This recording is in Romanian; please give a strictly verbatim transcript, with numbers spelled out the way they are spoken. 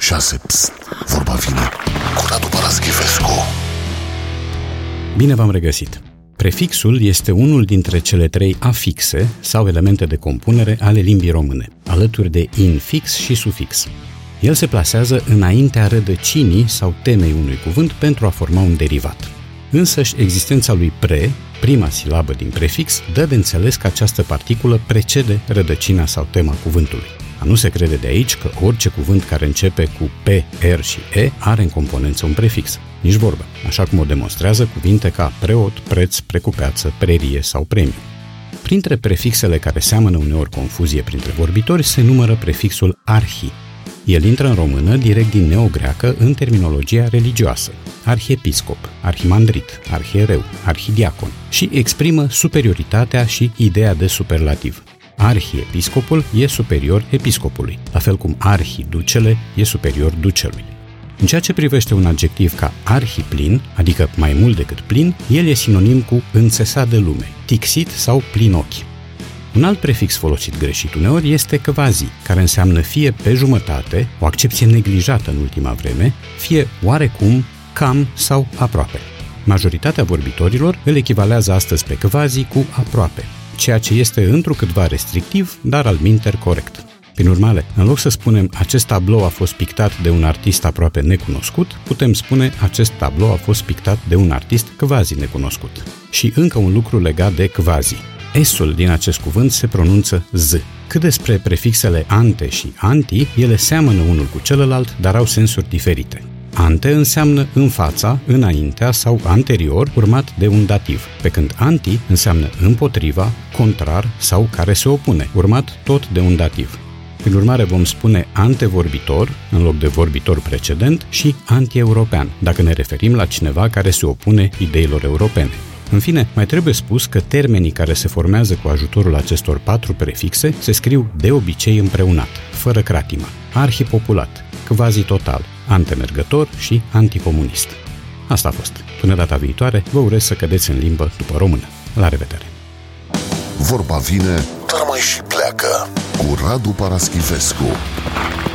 șase. Psst, vorba vine cu Radu Paraschivescu. Bine v-am regăsit! Prefixul este unul dintre cele trei afixe sau elemente de compunere ale limbii române, alături de infix și sufix. El se plasează înaintea rădăcinii sau temei unui cuvânt pentru a forma un derivat. Însăși existența lui pre, prima silabă din prefix, dă de înțeles că această particulă precede rădăcina sau tema cuvântului. A nu se crede de aici că orice cuvânt care începe cu P, R și E are în componență un prefix. Nici vorbă, așa cum o demonstrează cuvinte ca preot, preț, precupeață, prerie sau premiu. Printre prefixele care seamănă uneori confuzie printre vorbitori se numără prefixul arhi. El intră în română direct din neogreacă în terminologia religioasă. Arhiepiscop, arhimandrit, arhiereu, arhidiacon și exprimă superioritatea și ideea de superlativ. Arhiepiscopul e superior episcopului, la fel cum arhiducele e superior ducelui. În ceea ce privește un adjectiv ca arhiplin, adică mai mult decât plin, el e sinonim cu înțesat de lume, tixit sau plin ochi. Un alt prefix folosit greșit uneori este quasi, care înseamnă fie pe jumătate, o accepție neglijată în ultima vreme, fie oarecum, cam sau aproape. Majoritatea vorbitorilor îl echivalează astăzi pe quasi cu aproape, ceea ce este întrucâtva restrictiv, dar alminter corect. Prin urmare, în loc să spunem acest tablou a fost pictat de un artist aproape necunoscut, putem spune acest tablou a fost pictat de un artist quasi necunoscut. Și încă un lucru legat de quasi. S-ul din acest cuvânt se pronunță z. Cât despre prefixele ante și anti, ele seamănă unul cu celălalt, dar au sensuri diferite. Ante înseamnă în fața, înaintea sau anterior, urmat de un dativ, pe când anti înseamnă împotriva, contrar sau care se opune, urmat tot de un dativ. Prin urmare vom spune antevorbitor în loc de vorbitor precedent și anti-european, dacă ne referim la cineva care se opune ideilor europene. În fine, mai trebuie spus că termenii care se formează cu ajutorul acestor patru prefixe se scriu de obicei împreunat, fără cratimă, arhipopulat, quasi-total, antemergător și anticomunist. Asta a fost. Până data viitoare, vă urez să cădeți în limbă după română. La revedere! Vorba vine, dar mai și pleacă cu Radu Paraschivescu.